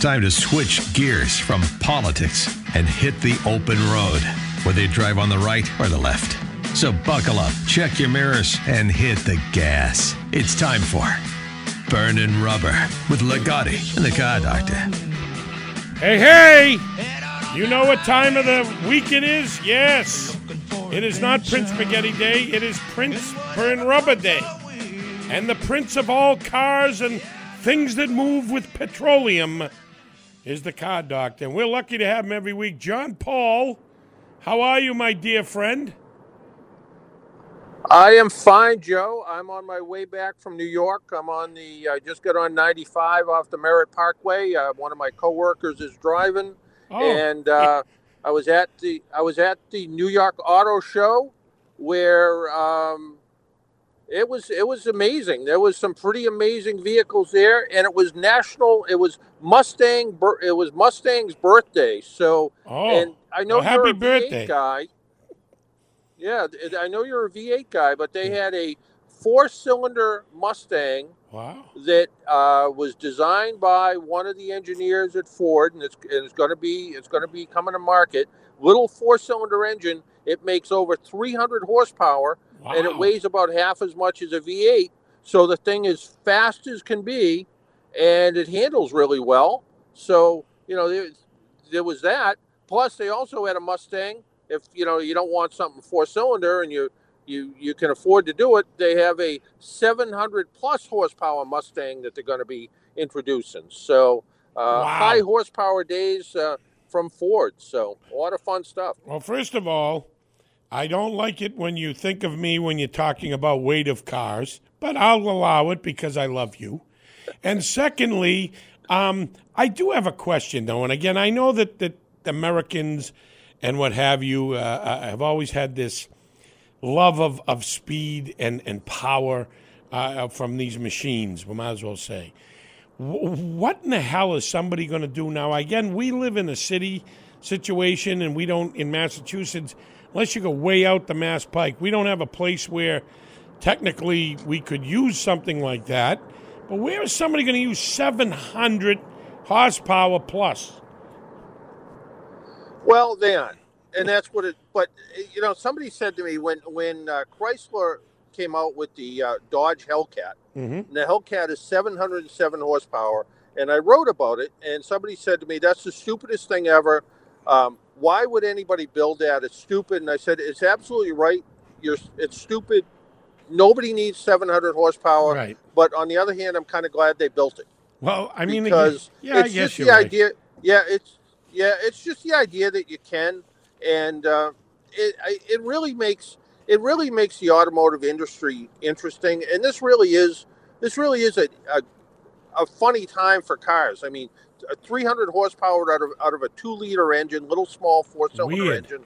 time to switch gears from politics and hit the open road, whether you drive on the right or the left. So buckle up, check your mirrors, and hit the gas. It's time for Burning Rubber with Ligotti and the Car Doctor. Hey! You know what time of the week it is? Yes. It is not Prince Spaghetti Day. It is Prince Burn Rubber Day. And the prince of all cars and things that move with petroleum is the Car Doctor. And we're lucky to have him every week. John Paul, how are you, my dear friend? I am fine, Joe. I'm on my way back from New York. I just got on 95 off the Merritt Parkway. One of my coworkers is driving. And I was at the New York Auto Show, where it was amazing. There was some pretty amazing vehicles there, and it was Mustang's birthday. So, and I know you're a V8 guy. Yeah, I know you're a V8 guy, but they had a 4-cylinder Mustang. Wow. That was designed by one of the engineers at Ford, and it's going to be coming to market. Little 4-cylinder engine. It makes over 300 horsepower, wow. And it weighs about half as much as a V8. So the thing is fast as can be, and it handles really well. So there was that. Plus, they also had a Mustang. If you don't want something 4-cylinder and you can afford to do it, they have a 700 plus horsepower Mustang that they're going to be introducing. So wow. High horsepower days from Ford. So a lot of fun stuff. Well, first of all, I don't like it when you think of me when you're talking about weight of cars, but I'll allow it because I love you. And secondly, I do have a question, though. And again, I know that Americans and what have you have always had this love of speed and power from these machines, we might as well say. What in the hell is somebody going to do now? Again, we live in a city situation, and we don't, in Massachusetts, unless you go way out the Mass Pike, we don't have a place where technically we could use something like that. But where is somebody going to use 700 horsepower plus? Well, and that's what it. But somebody said to me when Chrysler came out with the Dodge Hellcat, and the Hellcat is 707 horsepower, and I wrote about it, and somebody said to me, "That's the stupidest thing ever. Why would anybody build that? It's stupid." And I said, "It's absolutely right. It's stupid. Nobody needs 700 horsepower." Right. But on the other hand, I'm kind of glad they built it. Well, I mean, because I guess you're right. Idea. It's just the idea that you can, and it really makes the automotive industry interesting. And this really is a funny time for cars. I mean, 300 horsepower out of a 2-liter engine, little small 4-cylinder engine.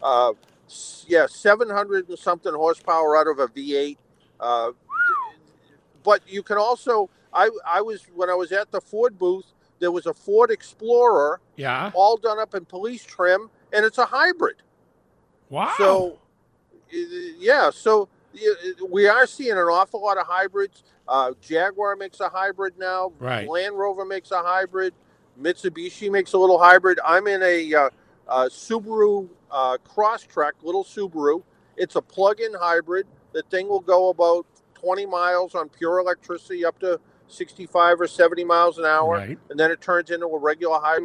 700 and something horsepower out of a V8. But you can also, when I was at the Ford booth, there was a Ford Explorer, all done up in police trim, and it's a hybrid. Wow. So, we are seeing an awful lot of hybrids. Jaguar makes a hybrid now. Right. Land Rover makes a hybrid. Mitsubishi makes a little hybrid. I'm in a Subaru Crosstrek, little Subaru. It's a plug-in hybrid. The thing will go about 20 miles on pure electricity up to 65 or 70 miles an hour, right. And then it turns into a regular hybrid.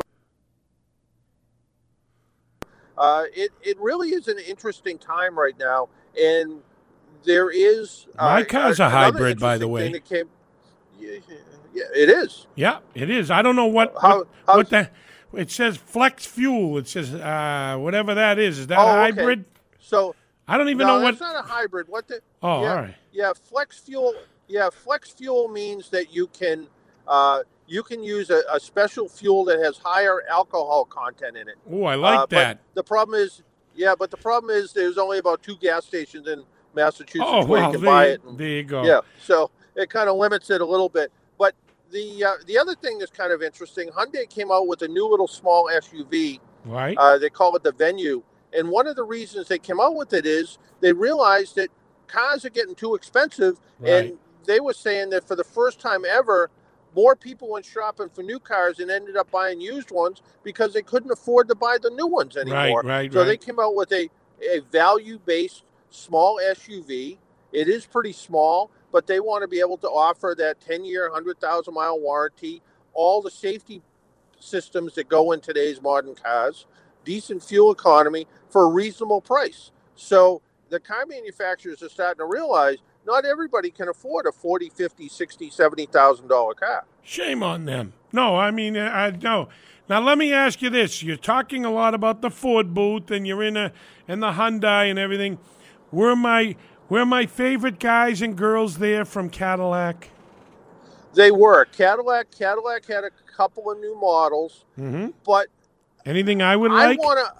It really is an interesting time right now, and there is my car's a hybrid, by the way. Yeah, it is. Yeah, it is. I don't know what it says. Flex fuel. It says whatever that is. Is that a hybrid? Okay. So I don't even know what. It's not a hybrid. What the? Oh, all right. Yeah, flex fuel. Yeah, flex fuel means that you can use a special fuel that has higher alcohol content in it. Oh, I like that. But the problem is there's only about 2 gas stations in Massachusetts where you can buy it. There you go. Yeah, so it kind of limits it a little bit. But the other thing that's kind of interesting, Hyundai came out with a new little small SUV. Right. They call it the Venue. And one of the reasons they came out with it is they realized that cars are getting too expensive. Right. And they were saying that for the first time ever, more people went shopping for new cars and ended up buying used ones because they couldn't afford to buy the new ones anymore. So they came out with a value-based small SUV. It is pretty small, but they want to be able to offer that 10-year, 100,000-mile warranty, all the safety systems that go in today's modern cars, decent fuel economy for a reasonable price. So the car manufacturers are starting to realize not everybody can afford a $40,000, $50,000, $60,000, $70,000 car. Shame on them. No, I mean, no. Now let me ask you this: you're talking a lot about the Ford booth, and you're in the Hyundai and everything. Were my favorite guys and girls there from Cadillac? They were. Cadillac had a couple of new models, but anything I would like? I want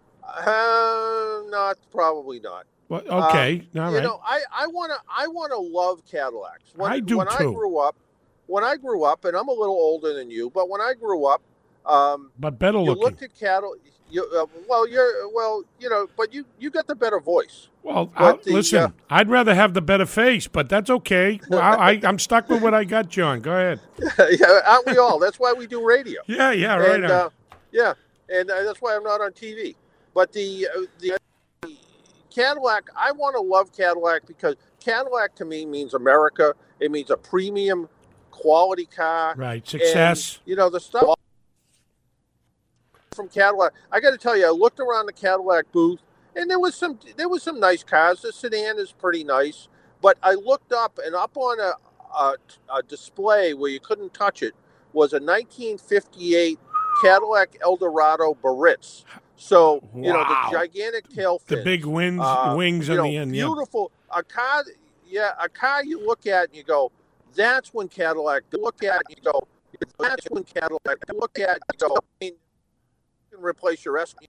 to. Probably not. Well, okay, all right. You know, I want to love Cadillacs. I do when too. When I grew up, and I'm a little older than you, but when I grew up, but better looking. You looked at Cadillac. But you got the better voice. Well, listen, I'd rather have the better face, but that's okay. Well, I'm stuck with what I got, John. Go ahead. Yeah, aren't we all? That's why we do radio. Yeah, right. And that's why I'm not on TV. But the Cadillac, I want to love Cadillac because Cadillac to me means America. It means a premium quality car. Right, success. And, the stuff from Cadillac. I got to tell you, I looked around the Cadillac booth, and there was some nice cars. The sedan is pretty nice, but I looked up, and up on a display where you couldn't touch it was a 1958 Cadillac Eldorado Baritz. So, the gigantic tail fins. The big wings on the end. Beautiful. Yeah. A car you look at and you go, that's when Cadillac. Look at it and you go, that's when Cadillac. Look at it and you go, I mean, you can replace your S.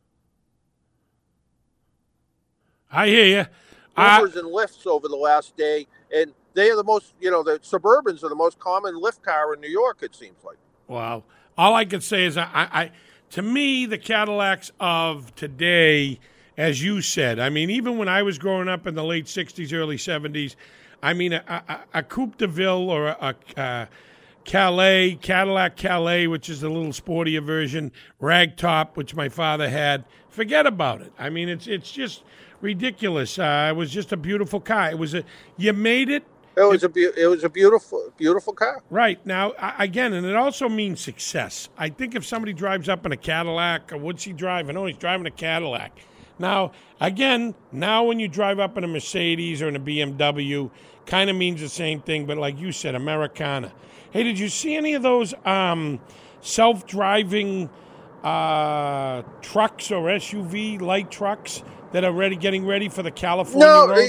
I hear you. Ubers and Lyfts over the last day, and they are the most, the Suburbans are the most common Lyft car in New York, it seems like. Wow. All I could say is to me, the Cadillacs of today, as you said, I mean, even when I was growing up in the late 60s, early 70s, I mean, a Coupe de Ville or a Cadillac Calais, which is a little sportier version, ragtop, which my father had, forget about it. I mean, it's just ridiculous. It was just a beautiful car. You made it. It was a beautiful car. Right. Now, again, and it also means success. I think if somebody drives up in a Cadillac, or what's he driving? Oh, he's driving a Cadillac. Now, again, when you drive up in a Mercedes or in a BMW, kind of means the same thing, but like you said, Americana. Hey, did you see any of those self-driving trucks or SUV light trucks that are getting ready for the California roads?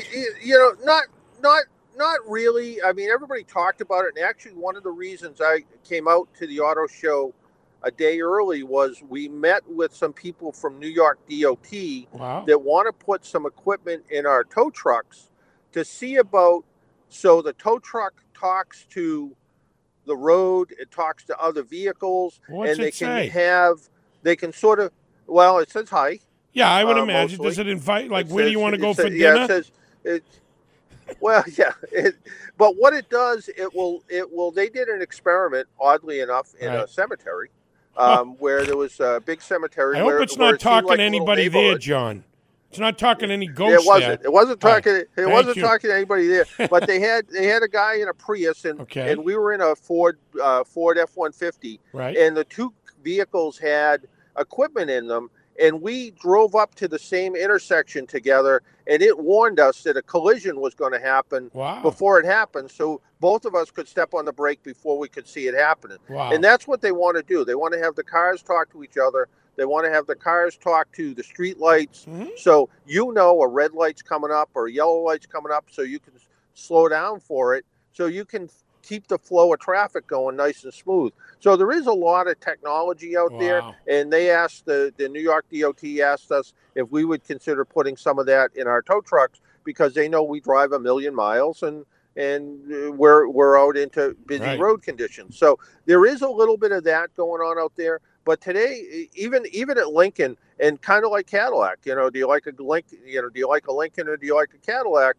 Not really. I mean, everybody talked about it. And actually, one of the reasons I came out to the auto show a day early was we met with some people from New York DOT that want to put some equipment in our tow trucks to see about, so the tow truck talks to the road, it talks to other vehicles, What's and it say? They can sort of, well, it says hi. Yeah, I would imagine. Mostly. Does it invite, like, where do you want to go for dinner? Yeah, it says, well, yeah, but what it does, it will. They did an experiment, oddly enough, in a cemetery, where there was a big cemetery. I hope it's not talking to anybody there, John. It's not talking to any ghosts. It wasn't talking. It wasn't talking to anybody there. But they had a guy in a Prius, and we were in a Ford F-150, right? And the two vehicles had equipment in them. And we drove up to the same intersection together, and it warned us that a collision was going to happen before it happened. So both of us could step on the brake before we could see it happening. Wow. And that's what they want to do. They want to have the cars talk to each other. They want to have the cars talk to the street lights. Mm-hmm. So a red light's coming up or a yellow light's coming up, so you can slow down for it. So you can keep the flow of traffic going nice and smooth. So there is a lot of technology out there, and they asked the New York DOT asked us if we would consider putting some of that in our tow trucks because they know we drive 1 million miles and we're out into busy road conditions. So there is a little bit of that going on out there. But today, even at Lincoln, and kind of like Cadillac, do you like a Lincoln or do you like a Cadillac?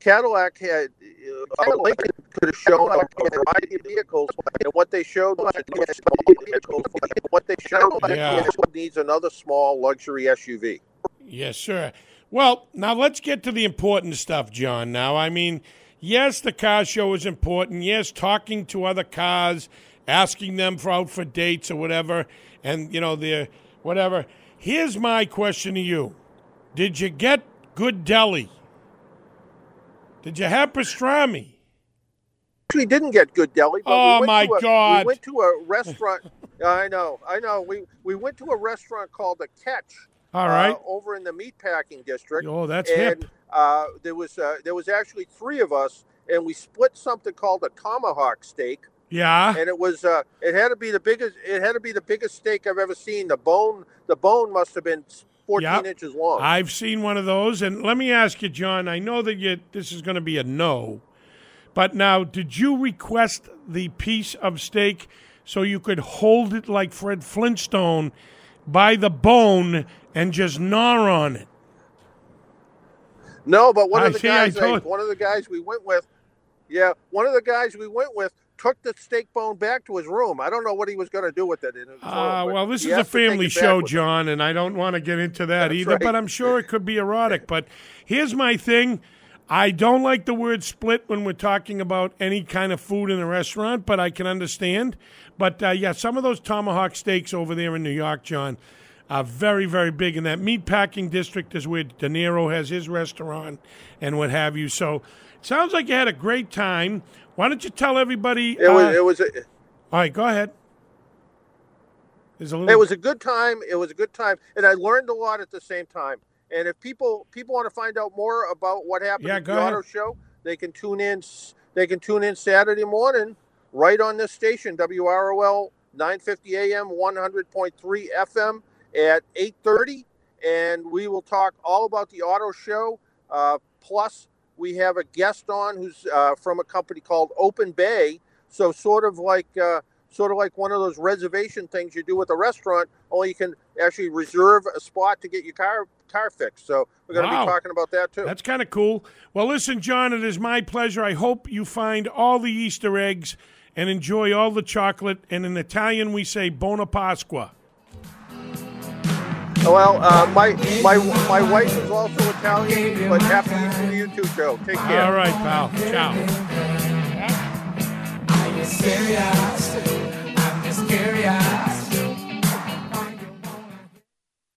Cadillac had Lincoln could have shown a variety of vehicles, and what they showed was small vehicles. What they showed needs another small luxury SUV. Yes, sir. Well, now let's get to the important stuff, John. Now, I mean, yes, the car show is important. Yes, talking to other cars, asking them out for dates or whatever, and, the whatever. Here's my question to you. Did you get good deli? Did you have pastrami? We didn't get good deli. But oh, my God. We went to a restaurant. I know. We went to a restaurant called The Catch. All right. Over in the meatpacking district. Oh, that's hip. There was actually three of us, and we split something called a tomahawk steak. Yeah. And it had to be the biggest. It had to be the biggest steak I've ever seen. The bone must have been 14 inches long. I've seen one of those, and let me ask you, John. I know that this is going to be a no, but now, did you request the piece of steak so you could hold it like Fred Flintstone by the bone and just gnaw on it? No, but one of the guys we went with took the steak bone back to his room. I don't know what he was going to do with it. Well, this is a family show, John, and I don't want to get into that either, but I'm sure it could be erotic. But here's my thing. I don't like the word split when we're talking about any kind of food in a restaurant, but I can understand. But, some of those tomahawk steaks over there in New York, John, are very, very big. And that meatpacking district is where De Niro has his restaurant and what have you. So it sounds like you had a great time. Why don't you tell everybody? All right, go ahead. It was a good time. It was a good time. And I learned a lot at the same time. And if people want to find out more about what happened at the auto show, they can tune in. They can tune in Saturday morning right on this station, WROL 950 AM, 100.3 FM at 8:30, and we will talk all about the auto show. Plus, we have a guest on who's from a company called Open Bay. So sort of like one of those reservation things you do with a restaurant, only you can actually reserve a spot to get your car fixed. So we're going to be talking about that too. That's kind of cool. Well, listen, John, it is my pleasure. I hope you find all the Easter eggs and enjoy all the chocolate. And in Italian, we say Buona Pasqua. Well, my wife is also Italian, but happy Easter to you too, Joe. Take care. All right, pal. Ciao. I'm just curious.